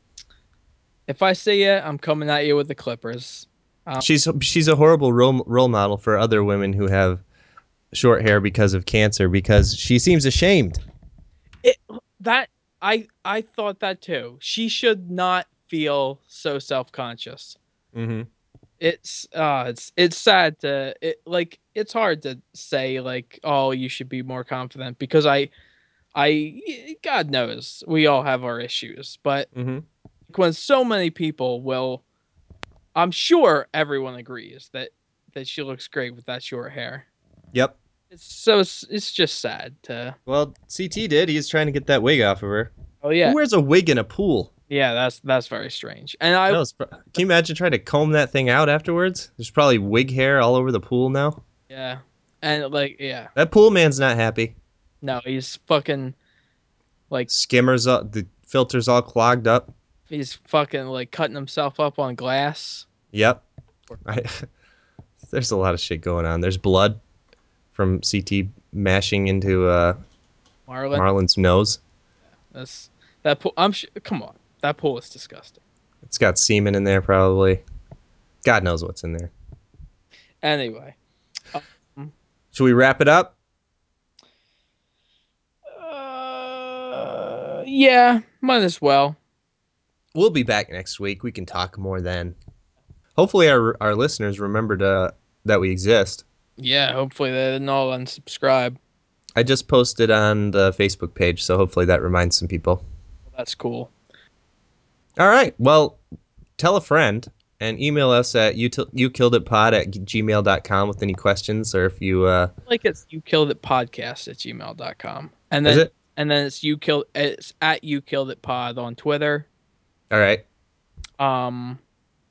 If I see it, I'm coming at you with the clippers. Um, She's she's a horrible role role model for other women who have short hair because of cancer because she seems ashamed. it that I I thought that too. She should not feel so self-conscious. Hmm. It's uh it's it's sad to it like it's hard to say like, oh, you should be more confident because I I God knows we all have our issues, but Hmm. when so many people will, I'm sure everyone agrees that that she looks great with that short hair. Yep. It's so it's, it's just sad to. Well, C T did. He's trying to get that wig off of her. Oh Who yeah, wears a wig in a pool? yeah. That's that's very strange. And I That was. Can you imagine trying to comb that thing out afterwards? There's probably wig hair all over the pool now. yeah, and like yeah, That pool man's not happy. no, he's fucking like Skimmers up. The filter's all clogged up. he's fucking like cutting himself up on glass. Yep. I, there's a lot of shit going on. There's blood from C T mashing into uh, Marlon, Marlon's nose. that's that pool. I'm sh- come on, that pool is disgusting. It's got semen in there, probably. God knows what's in there. Anyway, um, Should we wrap it up? uh, yeah, might as well. We'll be back next week. We can talk more then. Hopefully, our our listeners remember to, that we exist. Yeah, hopefully they didn't all unsubscribe. I just posted on the Facebook page, so hopefully that reminds some people. Well, that's cool. All right. Well, tell a friend and email us at you, you killed it pod at gmail dot com with any questions or if you uh Like it's you killed it podcast at gmail dot com. And is then it and then it's you killed it's at you killed it pod on Twitter. all right. Um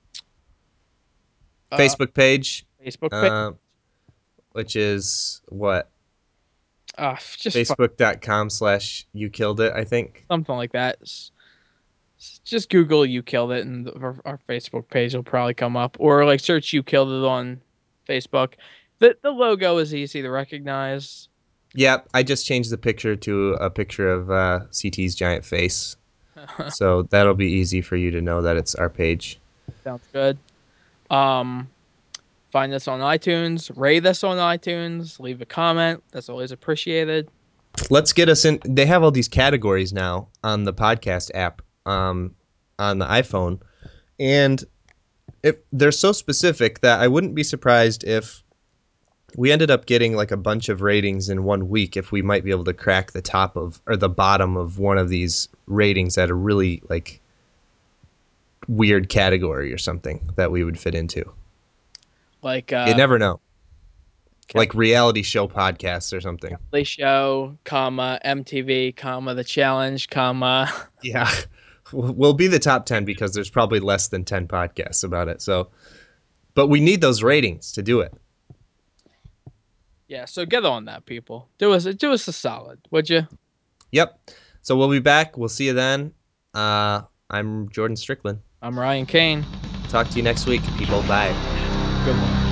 uh Facebook page, Facebook page. uh, which is what Uh just fuck, facebook dot com slash you killed it, I think. something like that. S- s- Just Google you killed it and our, our Facebook page will probably come up or like search you killed it on Facebook. The the logo is easy to recognize. Yep, I just changed the picture to a picture of uh, C T's giant face. So that'll be easy for you to know that it's our page. Sounds good. Um Find us on iTunes, rate us on iTunes, leave a comment. That's always appreciated. Let's get us in. They have all these categories now on the podcast app um, on the iPhone. And if they're so specific that I wouldn't be surprised if we ended up getting like a bunch of ratings in one week if we might be able to crack the top of or the bottom of one of these ratings at a really like weird category or something that we would fit into. Like You uh never know. Kelly Like reality show podcasts or something. Show, comma, M T V, comma, The Challenge, comma. Yeah. We'll be the top ten because there's probably less than ten podcasts about it. So, but we need those ratings to do it. Yeah, so get on that, people. Do us do us a solid, would you? Yep. So we'll be back. We'll see you then. Uh, I'm Jordan Strickland. I'm Ryan Kane. Talk to you next week, people. Bye. Good one.